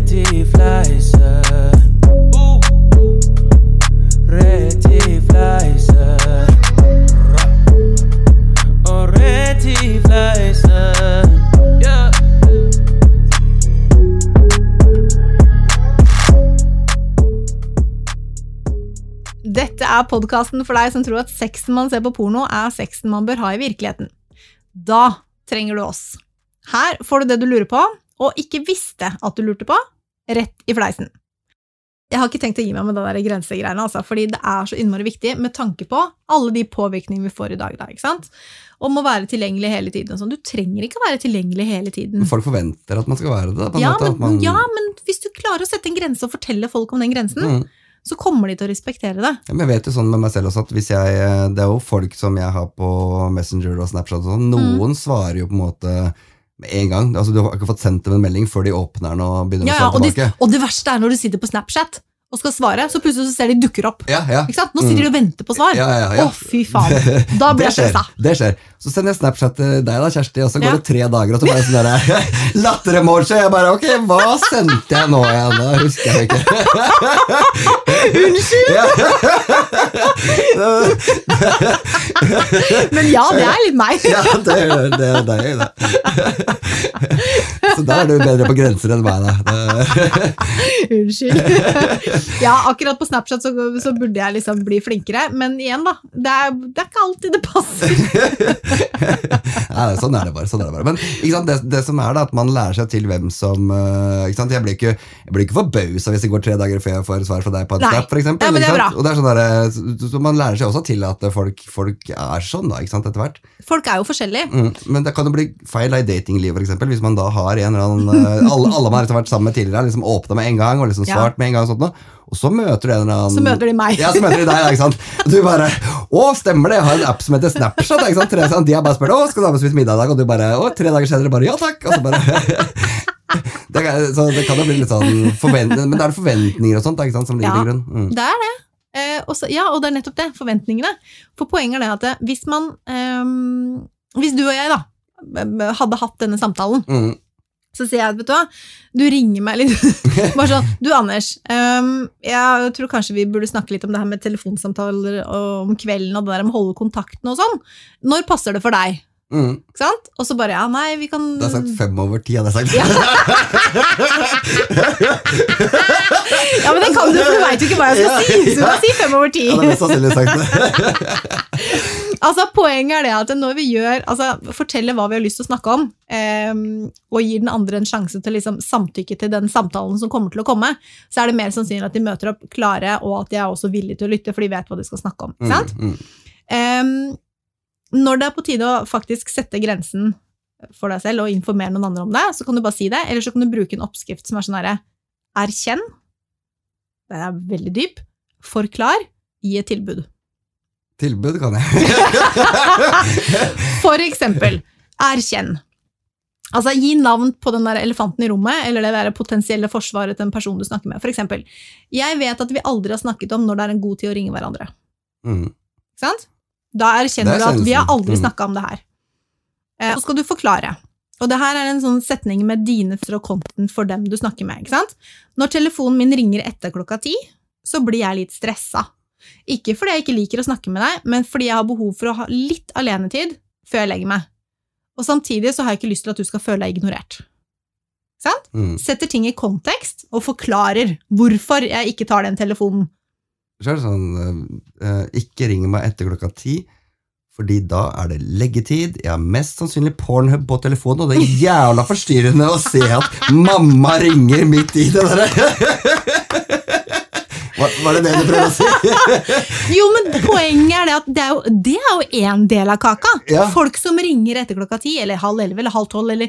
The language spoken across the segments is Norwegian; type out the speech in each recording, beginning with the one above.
Rett I fleisen Rett I fleisen Og rett I fleisen Yeah Dette podcasten for deg som tror at sexen man ser på porno sexen man bør ha I virkeligheten. Da trenger du oss. Her får du det du lurer på, og ikke visste at du lurte på, rett I fleisen. Jeg har ikke tenkt å gi meg med det der grensegreiene, altså, fordi det så innmari viktig med tanke på alle de påvirkningene vi får I dag, ikke sant? Om å være tilgjengelig hele tiden. Sånn. Du trenger ikke å være tilgjengelig hele tiden. Men folk forventer at man skal være det. På en ja, måte, men, ja, men hvis du klarer å sette en grense og fortelle folk om den grensen, så kommer de til å respektere det. Ja, men jeg vet jo sånn med meg selv også, at hvis det jo folk som jeg har på Messenger og Snapchat og sånn, noen svarer jo på en måte med en gang, altså du har ikke fått sendt dem en melding før de åpner den og begynner å svare tilbake. Og det verste når du sitter på Snapchat og skal svare, så plutselig så ser de dukker opp. Ja. Ikke sant? Nå sitter de og venter på svar. Ja. Fy faen. Da blir jeg stressa. Det skjer. Så sender jeg Snapchat til deg da, Kjersti, og så går det 3 dager, og så bare sånn der latter-emoji, jeg bare, ok, hva sendte jeg nå igjen? Da husker jeg ikke. Unnskyld! Men ja, det litt meg. Ja, det deg, det. Så da du bedre på grenser enn meg, da. Unnskyld. Ja, akkurat på Snapchat så burde jeg liksom bli flinkere, men igjen da, det ikke alltid det passer. Nei, sånn det bare. Men ikke sant, det som da, at man lærer seg til hvem som, ikke sant, jeg blir ikke forbauset hvis det går 3 dager før jeg får svar fra deg på en Snap, for eksempel. Ja, men det bra. Og det sånn der, så man lærer seg også til at folk sånn da, ikke sant, etter hvert. Folk jo forskjellige. Men det kan jo bli feil I datinglivet, for eksempel, hvis man da har en eller annen, alle man har vært sammen med tidligere, liksom åpnet med en gang, og liksom svart med en gang og sånt noe. Og så møter du en eller annen... Så møter de meg. Ja, så møter de deg, ikke sant? Og du bare, stemmer det, jeg har en app som heter Snapchat, ikke sant? De har bare spurt, skal du ha med spist middag I dag? Og du bare, 3 dager senere bare, ja takk, og så bare... så det kan jo bli litt sånn, men det det forventninger og sånt, ikke sant, som ligger til grunn. Det det. Og det nettopp det, forventningene. For poenget det at hvis man, hvis du og jeg da, hadde hatt denne samtalen, så sier jeg, vet du hva, du ringer meg litt, bare sånn, du Anders, jeg tror kanskje vi burde snakke litt om det her med telefonsamtaler om kvelden, og det der med å holde kontakten og sånn. Når passer det for deg? Ikke sant? Og så bare, nei, vi kan... Det har sagt 5/10, hadde jeg sagt. Ja, men det kan du, for du vet jo ikke hva jeg skal si, så du må si 5/10. Ja, det mest sannsynlig sagt det. Altså, poenget det at når vi forteller hva vi har lyst til å snakke om, og gir den andre en sjanse til liksom samtykke til den samtalen som kommer til å komme, så det mer sannsynlig at de møter opp klare, og at de også villige til å lytte, for de vet hva de skal snakke om. Ikke sant? Når det på tide å faktisk sette grensen for deg selv og informere noen andre om det, så kan du bare si det, eller så kan du bruke en oppskrift som sånn her, erkjenn, det veldig dyp, forklar, gi et tilbud. Tilbud kan jeg. For eksempel, erkjenn. Altså, gi navn på den der elefanten I rommet, eller det der potensielle forsvaret til en person du snakker med. For eksempel, jeg vet at vi aldri har snakket om når det en god tid å ringe hverandre. Ikke sant? Da erkjenner du at vi har aldri snakket om det her. Så skal du forklare. Og det her en sånn setning med dine og konten for dem du snakker med, ikke sant? Når telefonen min ringer etter 10:00, så blir jeg litt stresset. Ikke fordi jeg ikke liker å snakke med deg, men fordi jeg har behov for å ha litt alenetid før jeg legger meg. Og samtidig så har jeg ikke lyst til at du skal føle deg ignorert. Sant? Setter ting I kontekst og forklarer hvorfor jeg ikke tar den telefonen. Så det sånn, ikke ring meg etter 10:00, fordi da det leggetid, jeg har mest sannsynlig Pornhub på telefonen, og det jævla forstyrrende å se at mamma ringer midt I det der. Var det det du prøvde å si? Jo, men poenget det at det jo en del av kaka. Ja. Folk som ringer etter 10:00, eller 10:30, eller 11:30, eller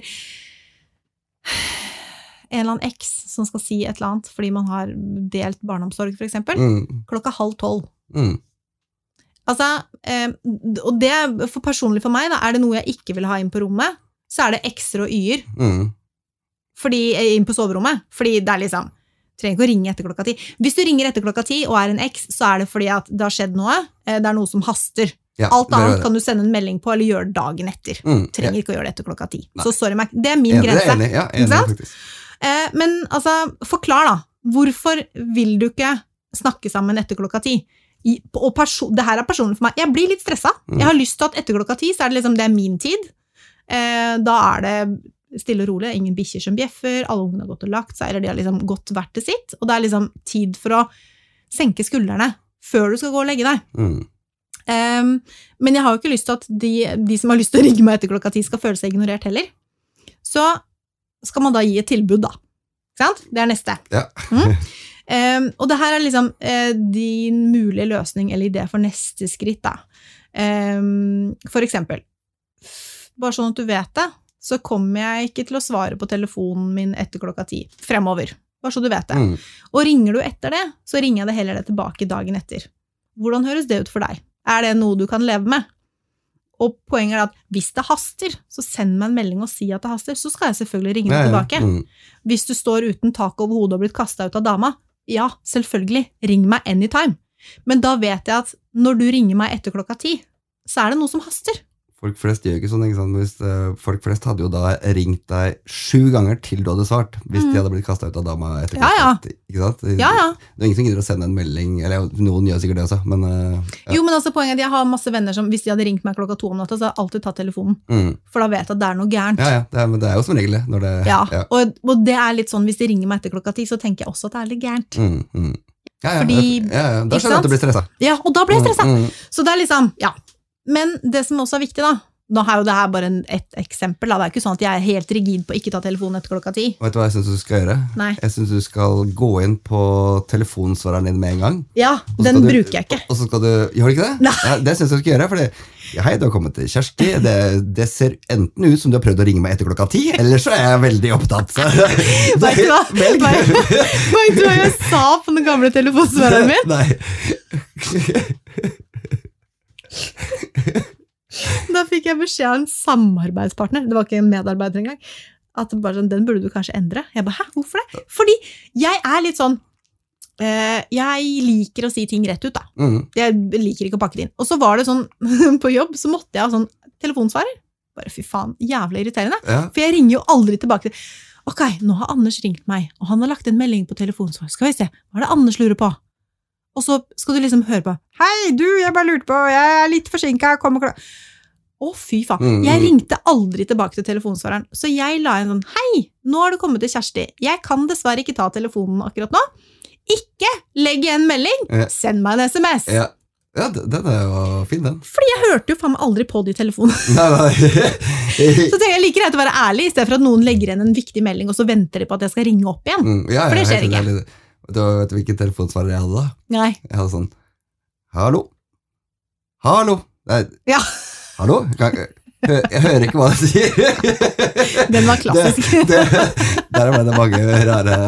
en eller annen eks som skal si et eller annet, fordi man har delt barneomsorg, for eksempel, 11:30. Altså, og det, for personlig for meg, da, det noe jeg ikke vil ha inn på rommet, så det ekser og y-er. Fordi, inn på soverommet, fordi det liksom, trenger ikke å ringe etter 10:00. Hvis du ringer etter 10:00 og en eks, så det fordi at det har skjedd noe, det noe som haster. Ja, alt annet kan du sende en melding på, eller gjøre dagen etter. Trenger ikke å gjøre det etter 10:00. Så sorry, Mac, det min grense. Ja, enig, faktisk. Men altså, forklar da, hvorfor vil du ikke snakke sammen etter klokka 10? Det her personlig for meg. Jeg blir litt stresset. Jeg har lyst til at etter klokka 10, så det liksom, det min tid. Da det stille og rolig, ingen bikkjer som bjeffer, alle ungene har gått og lagt seg, eller de har liksom gått hvert til sitt, og det liksom tid for å senke skuldrene før du skal gå og legge deg. Men jeg har jo ikke lyst til at de som har lyst til å ringe meg etter klokka 10 skal føle seg ignorert heller. Så skal man da gi et tilbud da. Ikke sant? Det neste. Ja. Og det her liksom din mulige løsning eller idé for neste skritt da. For eksempel, bare sånn at du vet det, så kommer jeg ikke til å svare på telefonen min etter klokka 10 fremover. Bare så du vet det. Og ringer du etter det, så ringer jeg det heller tilbake dagen etter. Hvordan høres det ut for deg? Det noe du kan leve med? Og poenget at hvis det haster, så send meg en melding og si at det haster, så skal jeg selvfølgelig ringe deg tilbake. Hvis du står uten tak over hodet og blitt kastet ut av dama, ja, selvfølgelig, ring meg anytime. Men da vet jeg at når du ringer meg etter klokka 10, så det noe som haster. Folk flest gjør ikke sånn, ikke sant? Folk flest hadde jo da ringt deg 7 ganger til du hadde svart, hvis de hadde blitt kastet ut av dama etter klokka, ikke sant? Det ingen som gidder å sende en melding, eller noen gjør sikkert det også, men... Jo, men altså poenget er at jeg har masse venner som, hvis de hadde ringt meg klokka 2 om natta, så har jeg alltid tatt telefonen, for da vet jeg at det noe gærent. Men det jo som regel det, når det... Og det litt sånn, hvis de ringer meg etter klokka 10, så tenker jeg også at det litt gærent. Fordi... da skjønner jeg at du blir stresset. Ja, og da blir jeg stresset. Så det liksom, Men det som også viktig da, nå jo det her bare et eksempel, da. Det ikke sånn at jeg helt rigid på ikke ta telefonen etter klokka 10. Vet du hva jeg synes du skal gjøre? Nei. Jeg synes du skal gå inn på telefonsvareren din med en gang. Ja, den bruker jeg ikke. Og så skal du, gjør du ikke det? Nei. Ja, det synes jeg du skal gjøre, fordi hei, du har kommet til Kjersti, det ser enten ut som du har prøvd å ringe meg etter klokka 10, eller så jeg veldig opptatt. Vet du hva? Vet du hva jeg sa på den gamle telefonsvareren min? Nei. Da fikk jeg beskjed av en samarbeidspartner, det var ikke en medarbeider engang, at bare sånn, den burde du kanskje endre. Jeg bare, hvorfor det? Fordi jeg litt sånn, jeg liker å si ting rett ut da. Jeg liker ikke å pakke det inn. Og så var det sånn, på jobb, så måtte jeg ha sånn telefonsvarer. Bare fy faen, jævlig irriterende. For jeg ringer jo aldri tilbake til, ok, nå har Anders ringt meg, og han har lagt en melding på telefonsvarer. Skal vi se, hva det Anders lurer på? Og så skal du liksom høre på, hei du, jeg bare lurte på, jeg litt forsinket, kommer klart. Fy faen, jeg ringte aldri tilbake til telefonsvareren, så jeg la en sånn, hei, nå har du kommet til Kjersti, jeg kan dessverre ikke ta telefonen akkurat nå, ikke legg en melding, send meg en SMS. Ja, den jo fin den. Fordi jeg hørte jo faen meg aldri på de telefonene. Nei. Så tenker jeg like greit å være ærlig, i stedet for at noen legger igjen en viktig melding, og så venter de på at jeg skal ringe opp igjen. For det skjer ikke. Vet du hvilken telefonsvarer jeg hadde da? Nei. Jeg hadde sånn, hallo. Ja. Hallo? Jeg hører ikke hva du sier. Den var klassisk. Der ble det mange rare.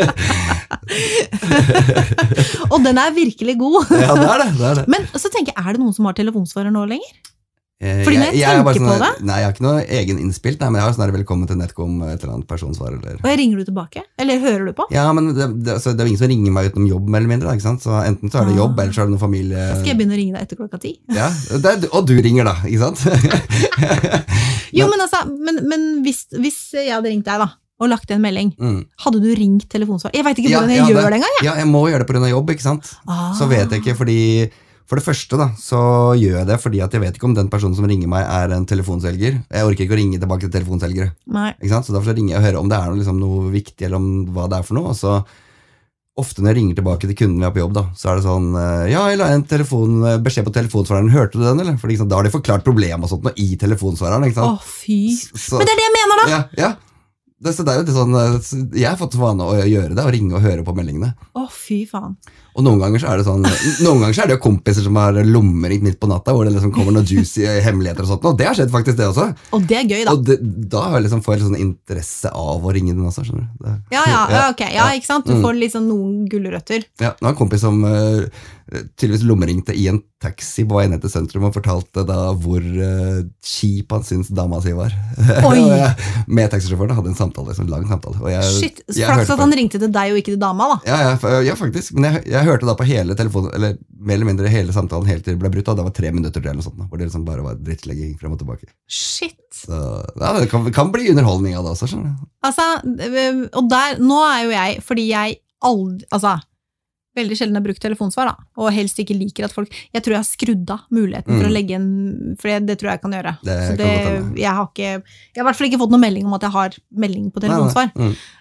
Og den virkelig god. Ja, det det. Men så tenker jeg, det noen som har telefonsvarer nå lenger? Fordi når jeg tenker sånn, på det... Nei, jeg har ikke noe egen innspilt, men jeg har sånn her velkommen til Netcom, et eller annet personsvar. Eller... Og jeg ringer du tilbake? Eller hører du på? Ja, men det jo ingen som ringer meg utenom jobb, mer eller mindre, ikke sant? Så enten så det jobb, eller så det noen familie... Skal jeg begynne å ringe deg etter klokka 10? Ja, og du ringer da, ikke sant? Jo, men altså, men hvis jeg hadde ringt deg da, og lagt en melding, hadde du ringt telefonsvar? Jeg vet ikke hvordan jeg gjør det engang, Ja, jeg må gjøre det på grunn av jobb, ikke sant? Så vet jeg ikke, fordi... For det første da, så gjør jeg det fordi at jeg vet ikke om den personen som ringer meg en telefonselger. Jeg orker ikke å ringe tilbake til telefonselgere. Nei. Ikke sant? Så derfor så ringer jeg og hører om det liksom noe viktig, eller om hva det for noe. Og så ofte når jeg ringer tilbake til kunden vi har på jobb da, så det sånn, ja, jeg la en beskjed på telefonsvareren, hørte du den, eller? For da har de forklart problem og sånt i telefonsvareren, ikke sant? Fy. Men det det jeg mener da! Ja. Så det jo litt sånn, jeg har fått vane å gjøre det, og ringe og høre på meldingene. Fy faen. Og noen ganger så det sånn, noen ganger så det jo kompiser som har lommeringt midt på natta, hvor det liksom kommer noen juicy hemmeligheter og sånt, og det har skjedd faktisk det også. Og det gøy da. Og da har jeg liksom får jeg sånn interesse av å ringe den også, skjønner du? Ok, ikke sant? Du får liksom noen gullerøtter. Ja, nå har en kompis som tydeligvis lommeringte i en taxi på vei ned til sentrum og fortalte da hvor kjip han synes dama si var. Oi! Med taxisjåføren hadde en samtale, en lang samtale. Shit, flaks at han ringte til deg og ikke til dama da. Ja, faktisk. Men jeg hørte da på hele telefonen, eller mer eller mindre hele samtalen helt til det ble brutt, og det var 3 minutter til eller noe sånt, hvor det liksom bare var drittlegging frem og tilbake. Shit. Så ja, det kan bli underholdning av det også, skjønner du. Altså, og nå jo jeg, fordi jeg aldri, veldig sjelden har brukt telefonsvar da, og helst ikke liker at folk, jeg tror jeg har skrudd av muligheten for å legge en, for det tror jeg kan gjøre. Det så kan godt hende. jeg har i hvert fall ikke fått noen melding om at jeg har melding på telefonsvar.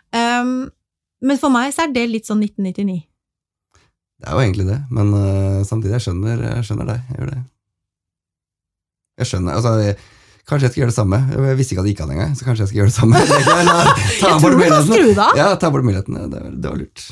Men for meg så det litt sånn 1999. Det jo egentlig det, men samtidig, jeg skjønner deg, jeg gjør det. Jeg skjønner, kanskje jeg skal gjøre det samme. Jeg visste ikke at det gikk an engang, så kanskje jeg skal gjøre det samme. Jeg tror du kan skru det av. Ja, ta bort mulighetene, det var lurt.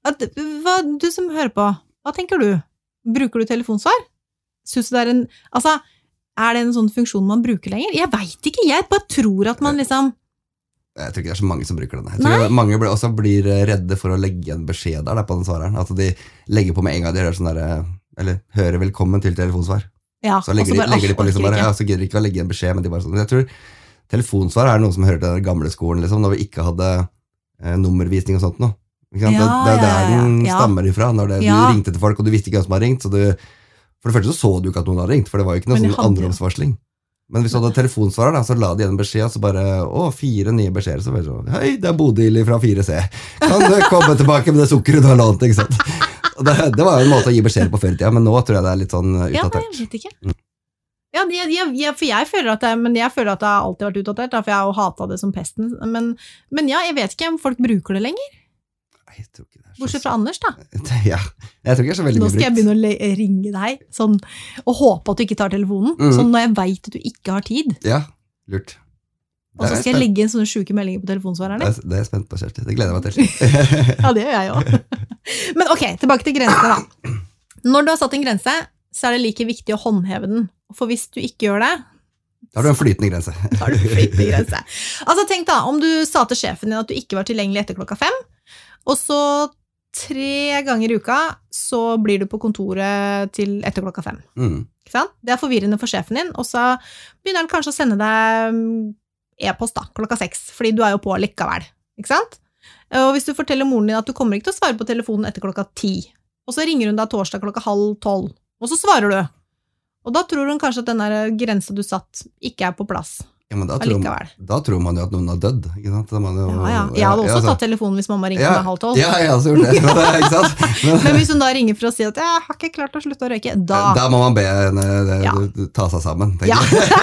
Du som hører på, hva tenker du? Bruker du telefonsvar? Synes du det en, det en sånn funksjon man bruker lenger? Jeg vet ikke, jeg bare tror at man liksom... Jeg tror ikke det så mange som bruker den. Jeg tror mange også blir redde for å legge en beskjed der på den svareren. At de legger på med en gang de hører sånn der, eller hører velkommen til telefonsvar. Ja, så legger de på liksom bare, så gidder de ikke å legge en beskjed, men de bare sånn. Jeg tror telefonsvar noe som hører til den gamle skolen, liksom, når vi ikke hadde nummervisning og sånt nå. Det der den stammer ifra, når du ringte til folk, og du visste ikke hvem som har ringt, så for det første så du ikke at noen har ringt, for det var jo ikke noe sånn andreomsvarsling. Men hvis du hadde telefonsvarer, så la de igjen en beskjed, og så bare, 4 nye beskjeder, så var det sånn, hei, det Bodil fra 4C, kan du komme tilbake med det sukkeret du har lånt, ikke sant? Og det var jo en måte å gi beskjeder på før i tida, men nå tror jeg det litt sånn utdatert. Ja, jeg vet ikke. Ja, for jeg føler at det har alltid vært utdatert, for jeg har jo hatet det som pesten, men ja, jeg vet ikke om folk bruker det lenger. Jeg tror ikke det bortsett fra Anders da. Ja, jeg tror ikke det så veldig mye brukt. Nå skal jeg begynne å ringe deg, sånn, og håpe at du ikke tar telefonen, sånn når jeg vet at du ikke har tid. Ja, lurt. Og så skal jeg legge en sånne syke meldinger på telefonsvarerne. Det jeg spent på, Kjersti. Det gleder jeg meg til. Ja, det gjør jeg også. Men ok, tilbake til grensene da. Når du har satt en grense, så det like viktig å håndheve den. For hvis du ikke gjør det, da har du en flytende grense. Tenk da, om du sa til sjefen din at du ikke var tilgjengelig etter 5:00, og så 3 ganger i uka så blir du på kontoret til etter 5:00. Ikke sant? Det forvirrende for sjefen din, og så begynner han kanskje å sende deg e-post da, 6:00, fordi du jo på likevel. Ikke sant? Og hvis du forteller moren din at du kommer ikke til å svare på telefonen etter 10:00, og så ringer hun deg torsdag 11:30, og så svarer du. Og da tror hun kanskje at den der grensa du satt ikke på plass. Ja, men da tror man jo at noen har dødd, ikke sant? Jeg hadde også tatt telefonen hvis mamma ringte meg 11:30. Ja, jeg har også gjort det, ikke sant? Men hvis hun da ringer for å si at jeg har ikke klart å slutte å røyke, da må man be henne ta seg sammen, tenker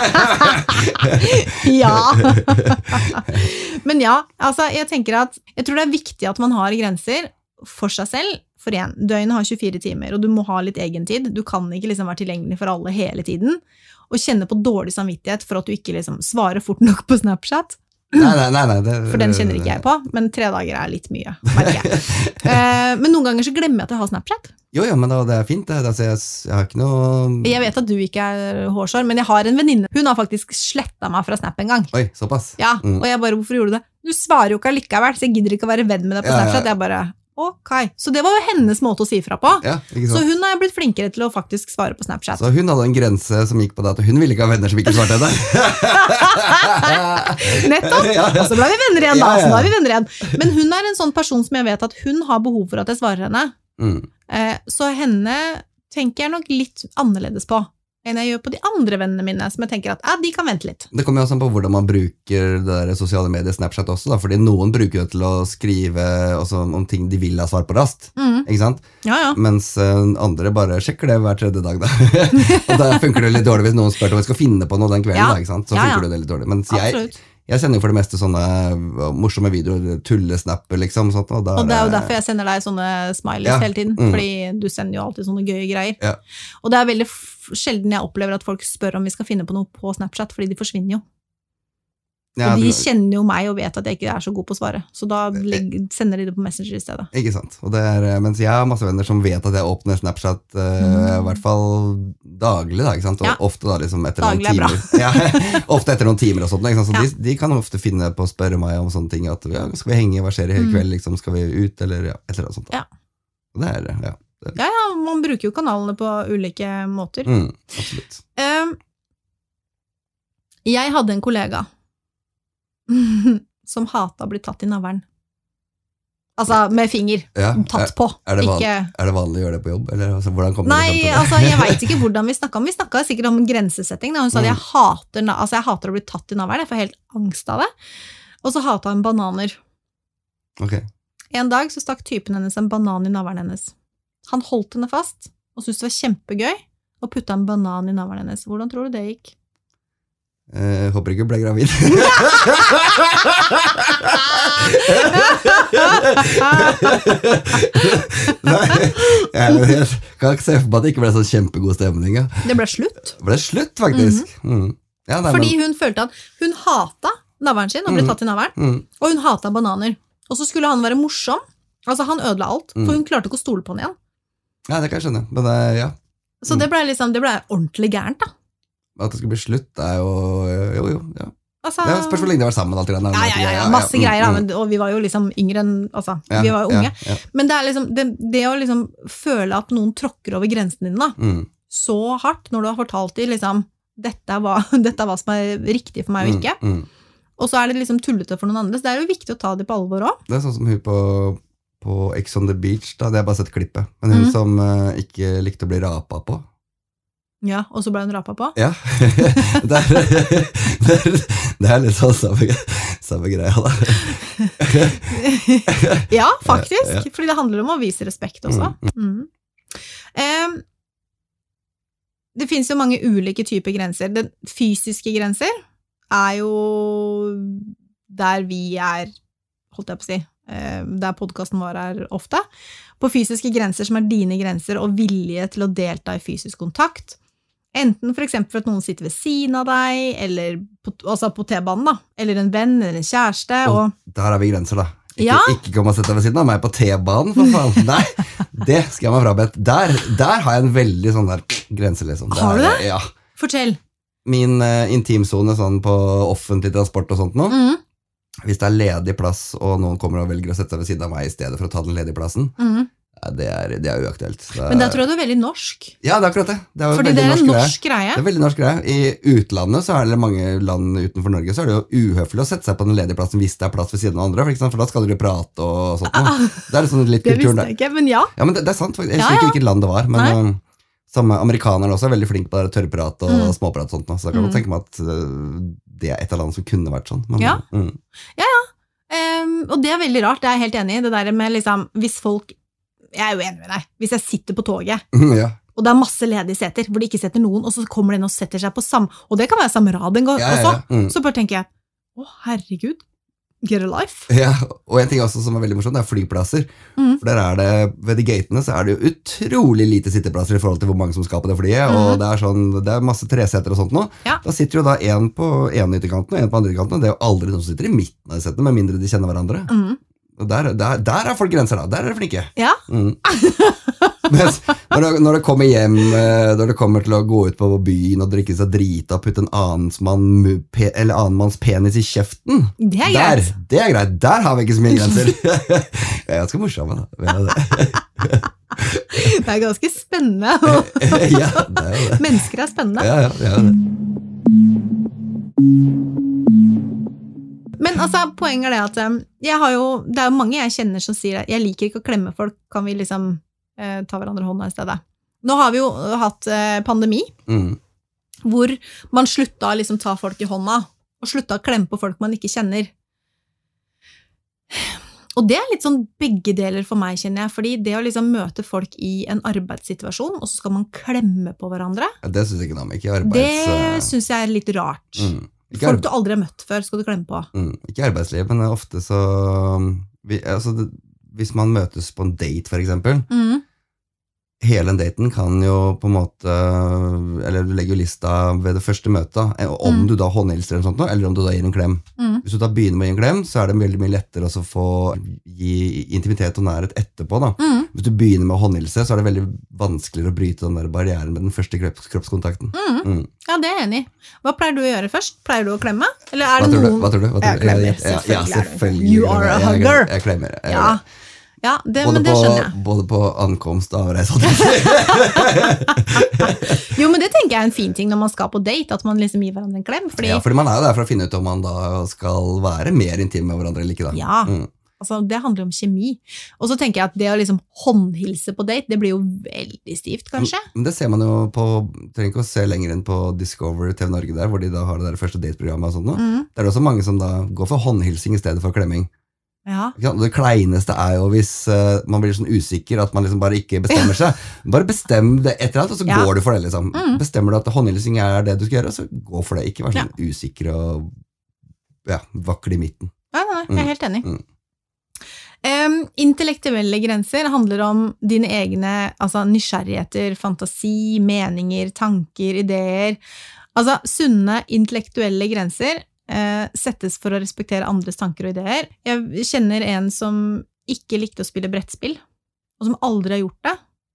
jeg. Ja. Men ja, jeg tenker at jeg tror det viktig at man har grenser for seg selv. For igjen, døgnet har 24 timer, og du må ha litt egen tid. Du kan ikke liksom være tilgjengelig for alle hele tiden, og kjenne på dårlig samvittighet for at du ikke liksom svarer fort nok på Snapchat. Nei, for den kjenner ikke jeg på, men 3 dager litt mye, merker jeg. Men noen ganger så glemmer jeg at jeg har Snapchat. Jo, men det fint. Jeg har ikke noe... Jeg vet at du ikke hårsår, men jeg har en venninne. Hun har faktisk slettet meg fra Snap en gang. Oi, såpass? Ja, og jeg bare, hvorfor gjorde du det? Du svarer jo ikke allikevel, så jeg gidder ikke å være venn med deg på Snapchat. Jeg bare... Ok, så det var jo hennes måte å si fra på. Ja, så hun har blitt flinkere til å faktisk svare på Snapchat. Så hun hadde en grense som gikk på det, at hun ville ikke ha venner som ikke svarte henne. Nettopp, og så ble vi venner igjen da, så da er vi venner igjen. Men hun en sånn person som jeg vet at hun har behov for at jeg svarer henne. Så henne tenker jeg nok litt annerledes på enn jeg gjør på de andre vennene mine, som jeg tenker at de kan vente litt. Det kommer jo også på hvordan man bruker det der sosiale medier Snapchat også, da, fordi noen bruker det til å skrive om ting de vil ha svar på raskt, ikke sant? Ja. Mens andre bare sjekker det hver 3. dag da. Og da funker det litt dårlig hvis noen spør om vi skal finne på noe den kvelden, da, ikke sant? Så funker det litt dårlig. Mens jeg sender jo for det meste sånne morsomme videoer, tullesnapper liksom. Sånt, og det jo derfor jeg sender deg sånne smileys hele tiden, fordi du sender jo alltid sånne gøye greier. Ja. Og det veldig sjelden jeg opplever at folk spør om vi skal finne på noe på Snapchat, fordi de forsvinner jo. Ja, og de kjenner jo meg og vet at jeg ikke så god på å svare, så da sender de det på Messenger i stedet. Ikke sant, og mens jeg har masse venner som vet at jeg åpner Snapchat i hvert fall daglig da, ikke sant, og ofte da liksom etter daglig noen timer. Ja, ofte etter noen timer og sånt, ikke sant? Så de kan ofte finne på å spørre meg om sånne ting, at skal vi henge, hva skjer i hele kveld, liksom, skal vi ut, eller et eller annet sånt da. Ja. Ja, man bruker jo kanalene på ulike måter. Absolutt. Jeg hadde en kollega som hatet å bli tatt i navlen. Altså med finger, Ja, tatt på. Er det Ikke... vanlig å gjøre det på jobb? Eller altså, hvordan kommer Nei, du frem til det? altså jeg vet ikke hvordan vi snakket om. Vi snakket sikkert om grensesetting. Da. Hun sa at jeg hater å bli tatt i navlen, jeg får helt angst av det. Og så hatet hun bananer. Ok. En dag så stakk typen hennes en banan i navlen hennes. Han holdt henne fast, og syntes det var kjempegøy, og puttet en banan i navlen hennes. Hvordan tror du det gikk? Håper ikke du ble gravid. Nei, jeg kan ikke se for meg at det ikke ble sånn kjempegod stemning. Ja. Det ble slutt. Det ble slutt, faktisk. Ja, nei, Fordi hun følte at hun hatet navlen sin, og ble tatt i navlen, og hun hatet bananer. Og så skulle han være morsom. Altså, han ødela alt, for hun klarte ikke å stole på han igjen. Ja, det kan jeg skjønne. Men ja. Så det ble ordentlig gærent, da. At det skulle bli slutt er jo ja. Altså, Det spørs hvor lenge de var sammen. Alt det der. ja, masse greier, og vi var jo liksom yngre enn, altså, vi var jo unge. Ja. Men det er liksom, det å liksom føle at noen tråkker over grensen din da, så hardt, når du har fortalt dem liksom, dette er hva som er riktig for meg og ikke, og så er det liksom tullete for noen andre, så det er jo viktig å ta det på alvor også. Det er sånn som hun på Ex on the Beach, da, det har jeg bare sett klippet, men hun som ikke likte å bli rapa på. Ja, og så ble hun rapet på? Ja, det er litt sånn samme greia da. Ja, faktisk, fordi det handler om å vise respekt også. Det finnes jo mange ulike typer grenser. Den fysiske grenser er jo der vi er, holdt jeg på å si, der podcasten vår er ofte, på fysiske grenser som er dine grenser og vilje til å delta i fysisk kontakt. Enten for eksempel for at noen sitter ved siden av deg, eller altså på T-banen da, eller en venn, eller en kjæreste. Og der har vi grenser da. Ja. Ikke kom og sette deg ved siden av meg på T-banen, for faen. Nei, det skal jeg meg frabedt. Der har jeg en veldig sånn der grense, liksom. Har du det? Ja. Fortell. Min intimzone sånn på offentlig transport og sånt nå. Hvis det er ledig plass, og noen kommer og velger å sette seg ved siden av meg i stedet for å ta den ledige plassen, det er uaktuelt. Men der tror jeg du er veldig norsk. Ja, det er akkurat det. Fordi det er en norsk greie. Det er veldig norsk greie. I utlandet, så er det mange land utenfor Norge, så er det jo uhøfelig å sette seg på den ledige plassen hvis det er plass ved siden av andre, for da skal dere prate og sånt. Det er sånn litt kulturen der. Det visste jeg ikke, men ja. Ja, men det er sant. Jeg husker ikke hvilket land det var, men samme amerikanerne også er veldig flinke på det tørrprat og småprat og sånt, så jeg kan tenke meg at det er et av landene som kunne vært sånn. Men, ja. Og det er veldig rart, det er jeg helt enig i. Det der med liksom, hvis folk, jeg er jo enig med deg, hvis jeg sitter på toget, og det er masse ledige seter, hvor det ikke setter noen, og så kommer den og setter seg på og det kan være samme rad en gang også, så bare tenker jeg, herregud, get a life. Ja, og en ting også som er veldig morsomt, det er flyplasser. For der er det, ved de gatene så er det jo utrolig lite sitteplasser i forhold til hvor mange som skal på det flyet, og det er masse treseter og sånt nå. Da sitter jo da en på en ytterkanten og en på andre ytterkanten, og det er jo aldri noen som sitter i midten av setene, med mindre de kjenner hverandre. Og der er folk grenser da, der er det flinke. Ja. Mens når det kommer hjem, når det kommer til å gå ut på byen og drikke seg drita og putte en annen manns penis i kjeften, det er greit. Det er greit, der har vi ikke så mye grenser. Det er ganske morsomt da. Det er ganske spennende. Ja, det er det. Mennesker er spennende. Ja. Men altså, poenget er det at det er jo mange jeg kjenner som sier at jeg liker ikke å klemme folk, kan vi liksom ta hverandre hånda i stedet. Nå har vi jo hatt pandemi, hvor man slutta å liksom ta folk i hånda, og slutta å klemme på folk man ikke kjenner. Og det er litt sånn begge deler for meg, kjenner jeg, fordi det å liksom møte folk i en arbeidssituasjon, og så skal man klemme på hverandre. Ja, det synes jeg ikke noe om, ikke det synes jeg er litt rart. Folk du aldri har møtt før, skal du klemme på. Ikke arbeidsliv, men ofte så hvis man møtes på en date for eksempel, hele den daten kan jo på en måte, eller du legger jo lista ved det første møtet, om du da håndhilser eller sånt, eller om du da gir en klem. Hvis du da begynner med å gi en klem, så er det veldig mye lettere å få gi intimitet og nærhet etterpå da. Hvis du begynner med å håndhilse, så er det veldig vanskeligere å bryte den der barrieren med den første kroppskontakten. Ja, det er jeg enig. Hva pleier du å gjøre først? Pleier du å klemme? Eller er det Hva tror du? Jeg klemmer, selvfølgelig. You are a hugger. Jeg klemmer. Ja, men det skjønner jeg. Både på ankomst og avreise. Jo, men det tenker jeg er en fin ting når man skal på date, at man liksom gir hverandre en klem. Fordi man er jo der for å finne ut om man da skal være mer intim med hverandre eller ikke da. Ja. Altså, det handler om kjemi. Og så tenker jeg at det å liksom håndhilse på date, det blir jo veldig stivt, kanskje. Men det ser man jo på, trenger ikke å se lenger enn på Discovery TV Norge der, hvor de da har det der første dateprogrammet og sånt nå. Det er også mange som da går for håndhilsing i stedet for klemming. Ja. Det kleineste er jo hvis man blir sånn usikker at man liksom bare ikke bestemmer seg. Bare bestem det et eller annet, og så går du for det liksom. Bestemmer du at håndhilsing er det du skal gjøre, så gå for det. Ikke være sånn usikker og vakle i midten. Nei, jeg er helt enig. Intellektuelle grenser handler om dine egne nysgjerrigheter, fantasi, meninger, tanker, ideer. Altså, sunne intellektuelle grenser settes for å respektere andres tanker og ideer. Jeg kjenner en som ikke likte å spille brettspill, og som aldri har gjort det,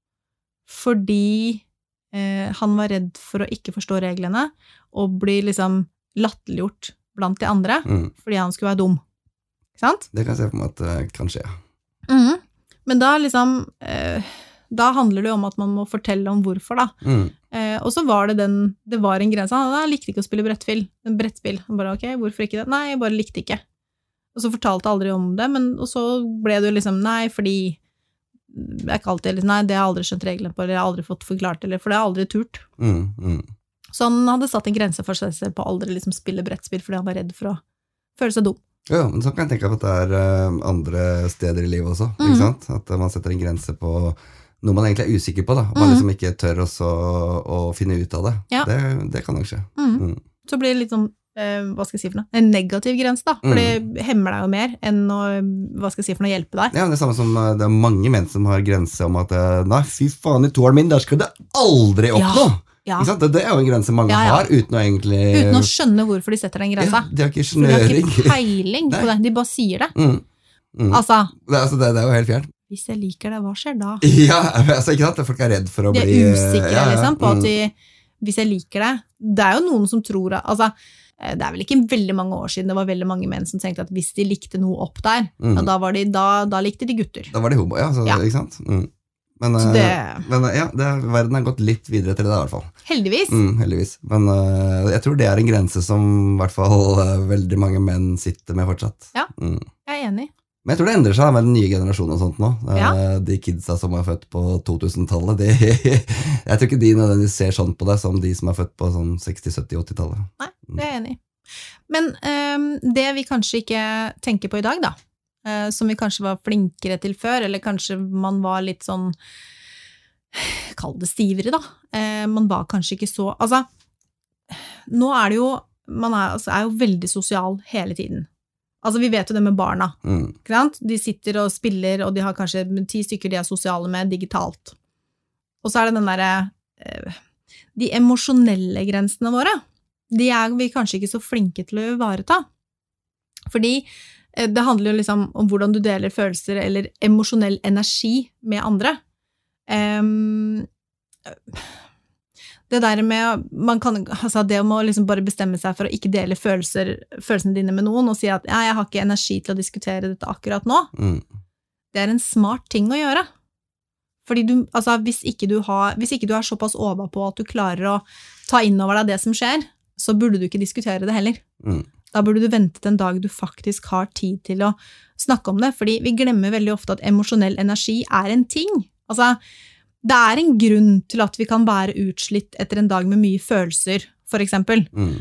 fordi han var redd for å ikke forstå reglene, og bli liksom latterliggjort blant de andre, fordi han skulle være dum. Ikke sant? Det kan jeg se for meg at det kan skje. Men da liksom da handler det om at man må fortelle om hvorfor da. Og så var det var en grense, han likte ikke å spille brettspill. Han bare, ok, hvorfor ikke det? Nei, jeg bare likte ikke. Og så fortalte jeg aldri om det, og så ble det jo liksom, nei, fordi jeg ikke alltid, nei, det har jeg aldri skjønt reglene på, eller jeg har aldri fått forklart, eller for det har jeg aldri turt. Så han hadde satt en grense for seg selv på å aldri liksom spille brettspill, fordi han var redd for å føle seg dum. Ja, men så kan jeg tenke at det er andre steder i livet også, ikke sant? At man setter en grense på noe man egentlig er usikker på, da. Man liksom ikke tør også å finne ut av det. Ja. Det kan nok skje. Så blir det litt sånn, hva skal jeg si for noe? En negativ grense, da. For det hemmer deg jo mer enn å, hva skal jeg si for noe, hjelpe deg. Ja, det er samme som det er mange menn som har grense om at nei, fy faen, i toeren min, der skal det aldri oppnå. Ja. Ikke sant? Det er jo en grense mange har, uten å egentlig... Uten å skjønne hvorfor de setter den grensa. Ja, de har ikke snøring. For de har ikke peiling på det, de bare sier det. Altså... Det er jo helt fjernt. Hvis jeg liker det, hva skjer da? Ja, altså ikke sant, folk er redd for å bli... De er usikre, liksom, på at hvis jeg liker det... Det er jo noen som tror at... Altså, det er vel ikke veldig mange år siden det var veldig mange menn som tenkte at hvis de likte noe opp der, da likte de gutter. Da var de homo, ja, så, ikke sant? Men verden har gått litt videre til det da, i hvert fall. Heldigvis. Heldigvis. Men jeg tror det er en grense som i hvert fall veldig mange menn sitter med fortsatt. Ja, jeg er enig. Men jeg tror det endrer seg med den nye generasjonen og sånt nå. De kidsa som er født på 2000-tallet, jeg tror ikke de nødvendigvis ser sånn på det som de som er født på sånn 60-, 70-, 80-tallet. Nei, det er jeg enig i. Men det vi kanskje ikke tenker på i dag da, som vi kanskje var flinkere til før, eller kanskje man var litt sånn, kall det stivere da, man var kanskje ikke så, altså, nå er det jo, man er jo veldig sosial hele tiden. Altså, vi vet jo det med barna, ikke sant? De sitter og spiller, og de har kanskje 10 stykker de er sosiale med digitalt. Og så er det den der, de emosjonelle grensene våre, de er vi kanskje ikke så flinke til å ivareta. Fordi det handler jo liksom om hvordan du deler følelser eller emosjonell energi med andre. Det der med, det om å liksom bare bestemme seg for å ikke dele følelsene dine med noen, og si at jeg har ikke energi til å diskutere dette akkurat nå, det er en smart ting å gjøre. Fordi hvis ikke du er såpass overpå at du klarer å ta inn over deg det som skjer, så burde du ikke diskutere det heller. Da burde du vente til en dag du faktisk har tid til å snakke om det, fordi vi glemmer veldig ofte at emosjonell energi er en ting. Altså, det er en grunn til at vi kan være utslitt etter en dag med mye følelser, for eksempel.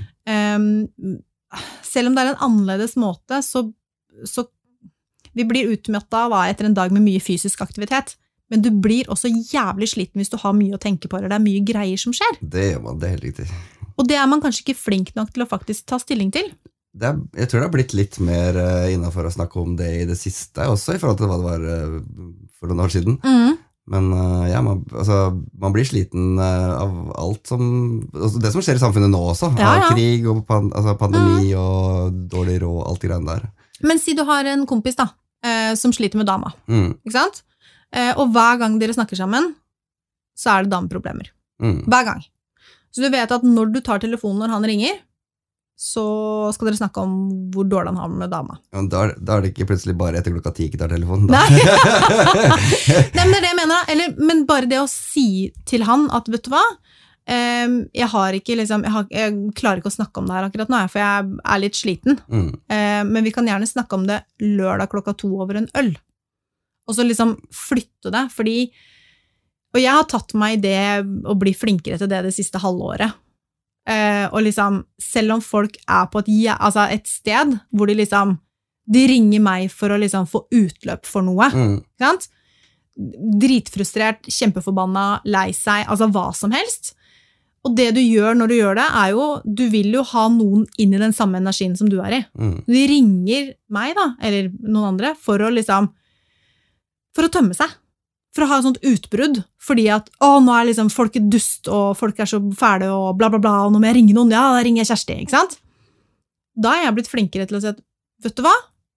Selv om det er en annerledes måte, så vi blir utmattet av etter en dag med mye fysisk aktivitet, men du blir også jævlig sliten hvis du har mye å tenke på, eller det er mye greier som skjer. Det gjør man, det er helt riktig. Og det er man kanskje ikke flink nok til å faktisk ta stilling til. Jeg tror det har blitt litt mer innenfor å snakke om det i det siste, også i forhold til hva det var for noen år siden. Men man blir sliten av alt som, altså det som skjer i samfunnet nå også, av krig og pandemi og dårlig råd, alt det greiene der. Men si du har en kompis da, som sliter med dama, ikke sant? Og hver gang dere snakker sammen, så er det dameproblemer. Hver gang. Så du vet at når du tar telefonen når han ringer, så skal dere snakke om hvor dårlig han har med dama. Ja, da er det ikke plutselig bare etter klokka 10 ikke tar telefonen. Da. Nei. Nei, men det er det jeg mener. Men bare det å si til han at, vet du hva, Jeg har ikke liksom, jeg klarer ikke å snakke om det her akkurat nå, for jeg litt sliten. Men vi kan gjerne snakke om det lørdag 2:00 over en øl. Og så liksom flytte det, fordi, og jeg har tatt meg i det å bli flinkere til det siste halvåret. Og liksom, selv om folk på et sted hvor de ringer meg for å liksom få utløp for noe, ikke sant? Dritfrustrert, kjempeforbanna, lei seg, altså hva som helst. Og det du gjør når du gjør det, jo, du vil jo ha noen inn i den samme energien som du i. De ringer meg da, eller noen andre, for å tømme seg. For å ha et sånt utbrudd, fordi at, nå liksom folk dust, og folk så fæle, og bla bla bla, og nå må jeg ringe noen, ja, da ringer jeg Kjersti, ikke sant? Da har jeg blitt flinkere til å si at, vet du hva?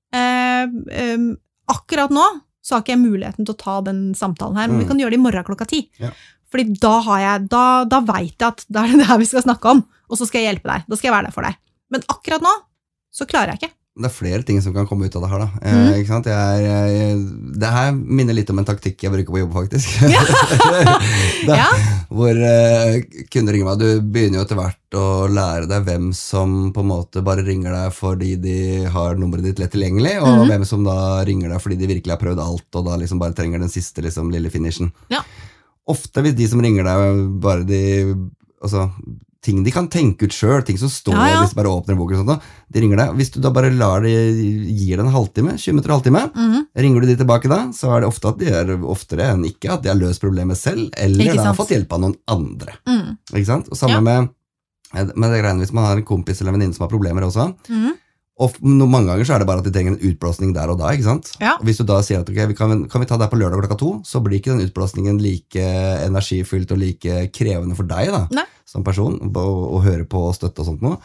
Akkurat nå, så har ikke jeg muligheten til å ta den samtalen her, men vi kan gjøre det i morgen 10:00. Ja. Fordi da vet jeg at det det her vi skal snakke om, og så skal jeg hjelpe deg, da skal jeg være der for deg. Men akkurat nå, så klarer jeg ikke. Det flere ting som kan komme ut av det her da, ikke sant? Det her minner litt om en taktikk jeg bruker på jobb faktisk. Hvor kunder ringer meg, du begynner jo etter hvert å lære deg hvem som på en måte bare ringer deg fordi de har nummeret ditt lett tilgjengelig, og hvem som da ringer deg fordi de virkelig har prøvd alt, og da liksom bare trenger den siste liksom, lille finishen. Ja. Ofte hvis de som ringer deg bare ting de kan tenke ut selv, ting som står hvis de bare åpner boken og sånt, de ringer deg. Hvis du da bare gir det en halvtime, 20 minutter, halvtime, ringer du de tilbake da, så det ofte at de oftere enn ikke at de har løst problemet selv, eller de har fått hjelp av noen andre. Ikke sant? Og samme med det greiene hvis man har en kompis eller en venninne som har problemer også, og mange ganger så det bare at de trenger en utblåsning der og da, ikke sant? Ja. Og hvis du da sier at okay, kan vi ta det på lørdag 2:00, så blir ikke den utblåsningen like energifylt og like krevende for deg da, som person, å høre på og støtte og sånt noe.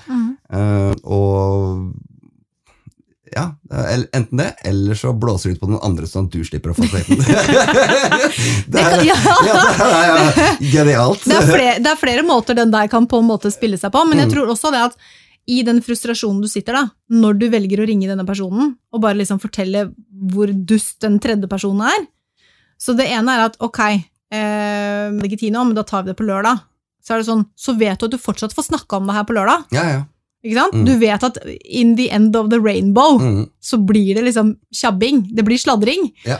Og ja, enten det, eller så blåser du ut på noen andre sånn at du slipper å få sliten. Det genialt. Det flere måter den der kan på en måte spille seg på, men jeg tror også det at i den frustrasjonen du sitter da, når du velger å ringe denne personen, og bare liksom fortelle hvor dust den tredje personen så det ene at, ok, det ikke tid nå, men da tar vi det på lørdag, så det sånn, så vet du at du fortsatt får snakke om det her på lørdag. Ja, ja. Ikke sant? Du vet at in the end of the rainbow, så blir det liksom kjabbing, det blir sladring. Ja.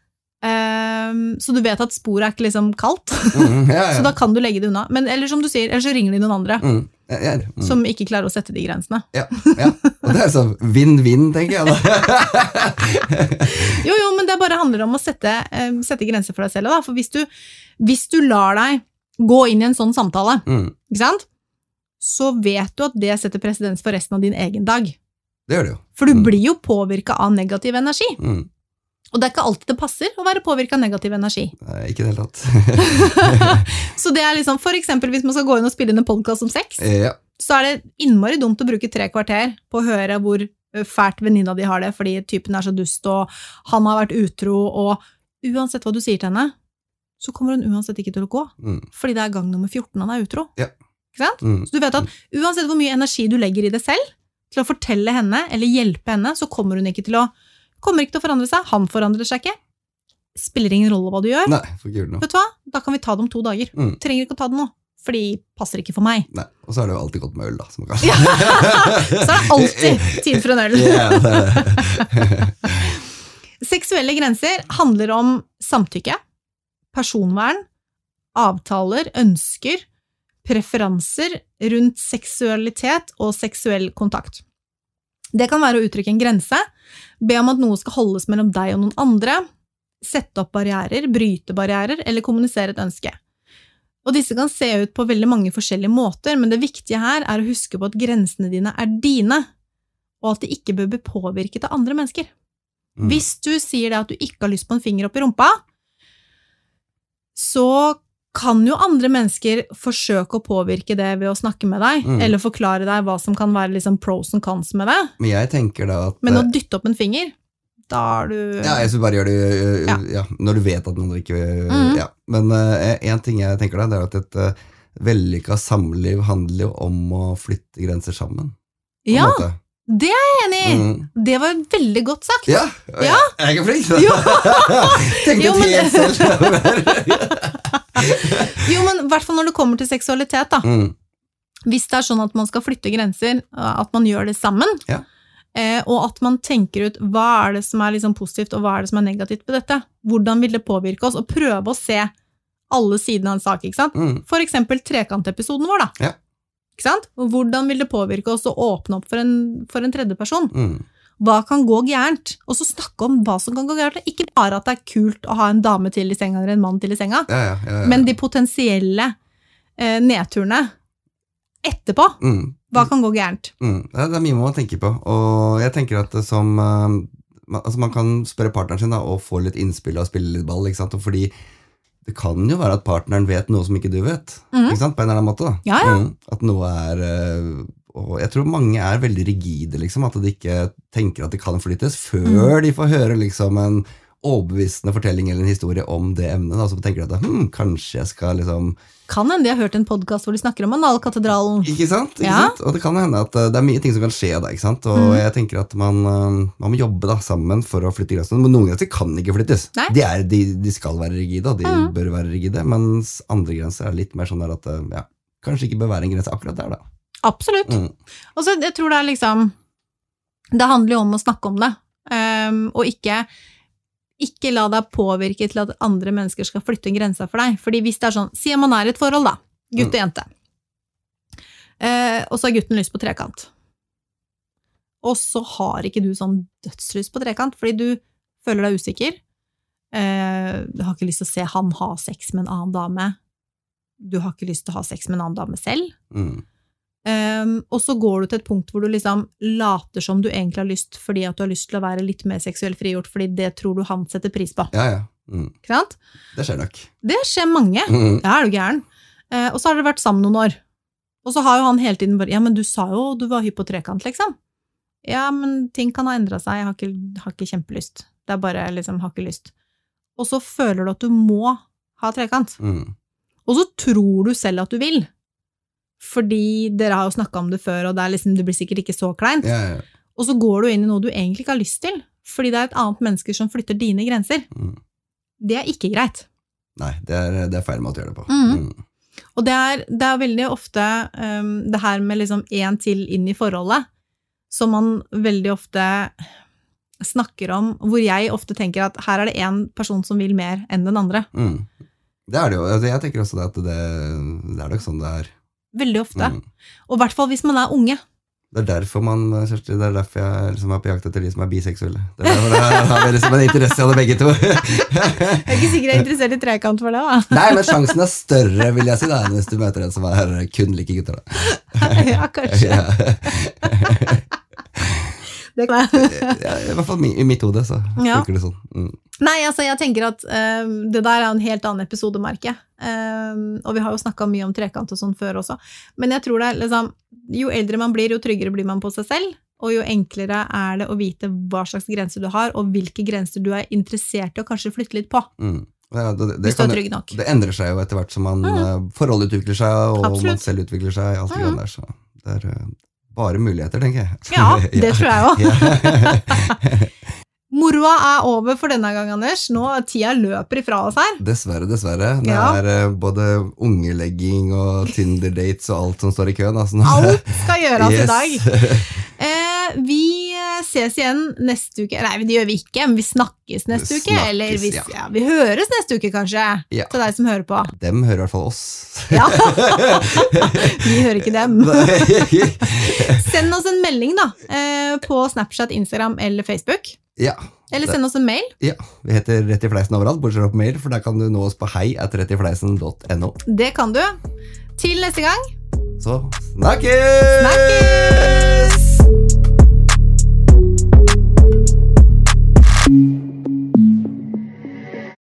Så du vet at sporet ikke liksom kaldt, så da kan du legge det unna. Men eller som du sier, eller så ringer de noen andre som ikke klarer å sette de grensene. Ja, og det så vinn-vinn, tenker jeg da. Jo, men det bare handler om å sette grenser for deg selv da, for hvis du lar deg gå inn i en sånn samtale, ikke sant? Så vet du at det setter presedens for resten av din egen dag. Det gjør det jo. For du blir jo påvirket av negativ energi. Og det ikke alltid det passer å være påvirket av negativ energi. Nei, ikke det hele tatt. Så det liksom, for eksempel hvis man skal gå inn og spille inn en podcast om sex, så det innmari dumt å bruke 3 kvarter på å høre hvor fælt venninna di har det, fordi typen så dust, og han har vært utro, og uansett hva du sier til henne, så kommer hun uansett ikke til å gå, fordi det gang nummer 14 han utro. Ja. Ikke sant? Så du vet at uansett hvor mye energi du legger i det selv, til å fortelle henne, eller hjelpe henne, så kommer hun ikke til å forandre seg, han forandrer seg ikke. Spiller ingen rolle hva du gjør. Nei, for gud nå. Vet du hva? Da kan vi ta det om 2 dager. Trenger ikke å ta det nå, fordi det passer ikke for meg. Nei, og så det jo alltid godt med øl da, som ja. Så det alltid tid for en øl. Ja, det. Seksuelle grenser handler om samtykke, personvern, avtaler, ønsker, preferanser rundt seksualitet og seksuell kontakt. Det kan være å uttrykke en grense, be om at noe skal holdes mellom deg og noen andre, sette opp barrierer, bryte barrierer eller kommunisere et ønske. Og disse kan se ut på veldig mange forskjellige måter, men det viktige her å huske på at grensene dine dine, og at de ikke bør bli påvirket av andre mennesker. Hvis du sier det at du ikke har lyst på en finger opp i rumpa, så kan jo andre mennesker forsøke å påvirke det ved å snakke med deg, eller forklare deg hva som kan være liksom pros and cons med det. Men jeg tenker da at... Men å dytte opp en finger, da du... Ja, jeg synes bare gjør det når du vet at noen ikke... Ja. Men en ting jeg tenker da, det at et vellykket samliv handler jo om å flytte grenser sammen. Ja, det jeg enig i. Det var veldig godt sagt. Ja, jeg er ikke flink. Tenkte helt selv. Jo, men i hvert fall når det kommer til seksualitet da. Hvis det sånn at man skal flytte grenser, at man gjør det sammen, Ja. Og at man tenker ut hva det som liksom positivt, og hva det som negativt ved dette. Hvordan vil det påvirke oss, og prøve å se alle sidene av en sak, ikke sant? For eksempel trekantepisoden vår da. Ja. Ikke sant? Og hvordan vil det påvirke oss å åpne opp for en tredje person? Hva kan gå gærent? Og så snakke om hva som kan gå gærent. Ikke bare at det kult å ha en dame til i senga, eller en mann til i senga, Ja. men de potensielle nedturene etterpå. Hva kan gå gærent? Det mye man tenker på, og jeg tenker at det som man kan spørre partneren sin da, og få litt innspill og spille litt ball, ikke sant? Og fordi det kan jo være at partneren vet noe som ikke du vet, ikke sant? På en eller annen måte da. Ja. At noe og jeg tror mange veldig rigide, liksom, at de ikke tenker at det kan flyttes før de får høre liksom en overbevisende fortelling eller en historie om det emnet, da, så tenker de at kanskje jeg skal liksom Kan hende jeg har hørt en podcast hvor de snakker om Analkatedralen. Ikke sant? Ja. Og det kan hende at det mye ting som kan skje da, ikke sant? Og jeg tenker at man må jobbe da sammen for å flytte grensene, men noen grenser kan ikke flyttes. Nei. De skal være rigide, og de bør være rigide, mens andre grenser litt mer sånn der at, ja, kanskje ikke bør være en grense akkurat der da. Absolutt. Og så jeg tror det liksom, det handler jo om å snakke om det, og ikke la deg påvirke til at andre mennesker skal flytte grenser for deg. Fordi hvis det sånn, si man i et forhold da, gutt og jente, og så har gutten lyst på trekant. Og så har ikke du sånn dødslyst på trekant, fordi du føler deg usikker. Du har ikke lyst til å se han ha sex med en annen dame. Du har ikke lyst til å ha sex med en annen dame selv. Og så går du til et punkt hvor du liksom later som du egentlig har lyst, fordi at du har lyst til å være litt mer seksuelt frigjort, fordi det tror du han setter pris på. Ja. Ikke sant? Det skjer nok. Det skjer mange. Ja, du gæren. Og så har dere vært sammen noen år. Og så har jo han hele tiden bare, ja, men du sa jo du var hypp på trekant, liksom. Ja, men ting kan ha endret seg, jeg har ikke kjempelyst. Det bare liksom, har ikke lyst. Og så føler du at du må ha trekant. Og så tror du selv at du vil. Fordi dere har jo snakket om det før, og det blir sikkert ikke så kleint. Ja. Og så går du inn i noe du egentlig ikke har lyst til, fordi det et annet menneske som flytter dine grenser. Det ikke greit. Nei, det er feil måte å gjøre det på. Og det er veldig ofte det her med liksom en til inn i forholdet, som man veldig ofte snakker om, hvor jeg ofte tenker at her det en person som vil mer enn den andre. Det det jo. Jeg tenker også at det nok sånn det Veldig ofte. Og i hvert fall hvis man unge. Det derfor man, Kjersti, det derfor jeg liksom på jakt etter de som biseksuelle. Det derfor jeg har liksom en interesse av det begge to. Jeg ikke sikkert interessert i trekant for det, da. Nei, men sjansen større, vil jeg si, da, hvis du møter en som kun liker gutter. Da. Ja, kanskje. Ja. Det kan jeg. I hvert fall i mitt hode, så funker det sånn. Nei, altså jeg tenker at det der en helt annen episodemerke, og vi har jo snakket mye om trekant og sånn før også, men jeg tror det liksom, jo eldre man blir, jo tryggere blir man på seg selv, og jo enklere det å vite hva slags grenser du har, og hvilke grenser du interessert i å kanskje flytte litt på. Ja, hvis du trygg nok. Det endrer seg jo etter hvert som forholdet utvikler seg, og Absolutt. Man selv utvikler seg, alt det grann der, så det bare muligheter, tenker jeg. Ja, det tror jeg også. Moroa over for denne gang, Anders. Nå tida løper ifra oss her. Dessverre. Det både ungelegging og Tinder-dates og alt som står i køen. Altså. Alt skal gjøres i dag. Vi ses igjen neste uke. Nei, det gjør vi ikke, men vi snakkes neste uke. Eller vi høres neste uke, kanskje, til deg som hører på. Dem hører i hvert fall oss. Ja, vi hører ikke dem. Send oss en melding da, på Snapchat, Instagram eller Facebook. Ja. Eller send oss en mail. Ja, vi heter Rett i Fleisen overalt, bortsett fra på mail, for der kan du nå oss på hei@rettifleisen.no. Det kan du. Til neste gang. Så snakkes!